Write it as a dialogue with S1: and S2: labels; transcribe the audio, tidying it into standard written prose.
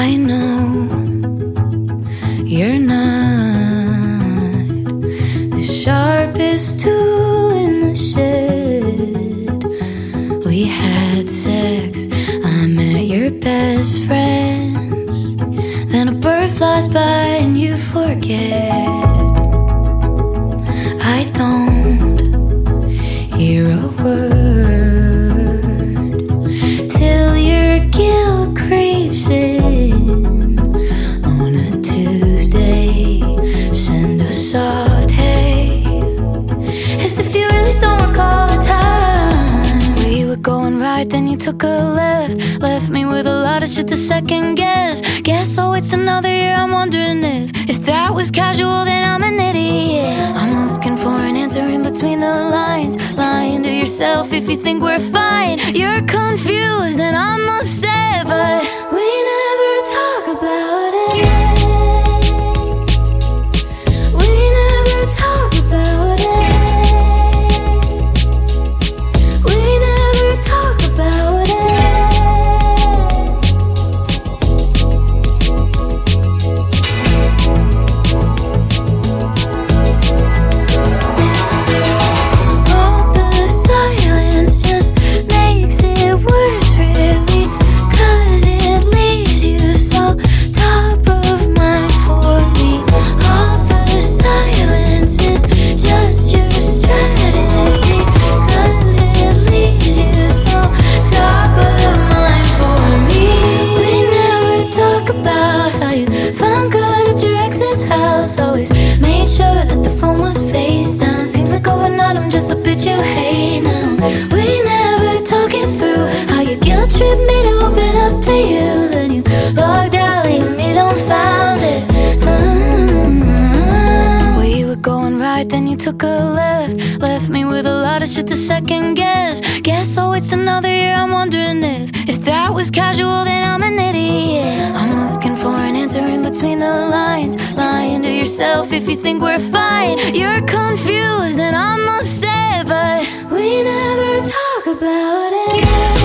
S1: I know you're not the sharpest tool in the shed. We had sex, I met your best friends. Then a bird flies by and you forget. I don't hear a word till your guilt creeps in. On a Tuesday, send a soft hey, as if you really don't recall the time. We were going right, then you took a left. Left me with a lot of shit to second guess. Guess I'll wait another year, I'm wondering if that was casual, then I'm an idiot. I'm looking for an answer in between the lines. Lying to yourself if you think we're fine. You're confused and I'm upset, but we never talk about it. We never talk about it. We never talk about it. All the silence just makes it worse, really, 'cause it leaves you so top of mind for me. All the silence is just your strategy, 'cause it leaves you so top of mind for me. We never talk about how you found God at your ex's house. Always made sure that the phone was face down. Seems like overnight I'm just the bitch you hate now. We never talk it through how you guilt tripped me to open up to you. Then you logged out, leaving me dumbfounded. We were going right, then you took a left. Left me with a lot of shit to second guess. Guess I'll wait another year, I'm wondering if that was casual, then I'm an idiot. I'm looking for an answer in between the lines. Lying to yourself if you think we're fine. You're confused and I'm upset, but we never talk about it.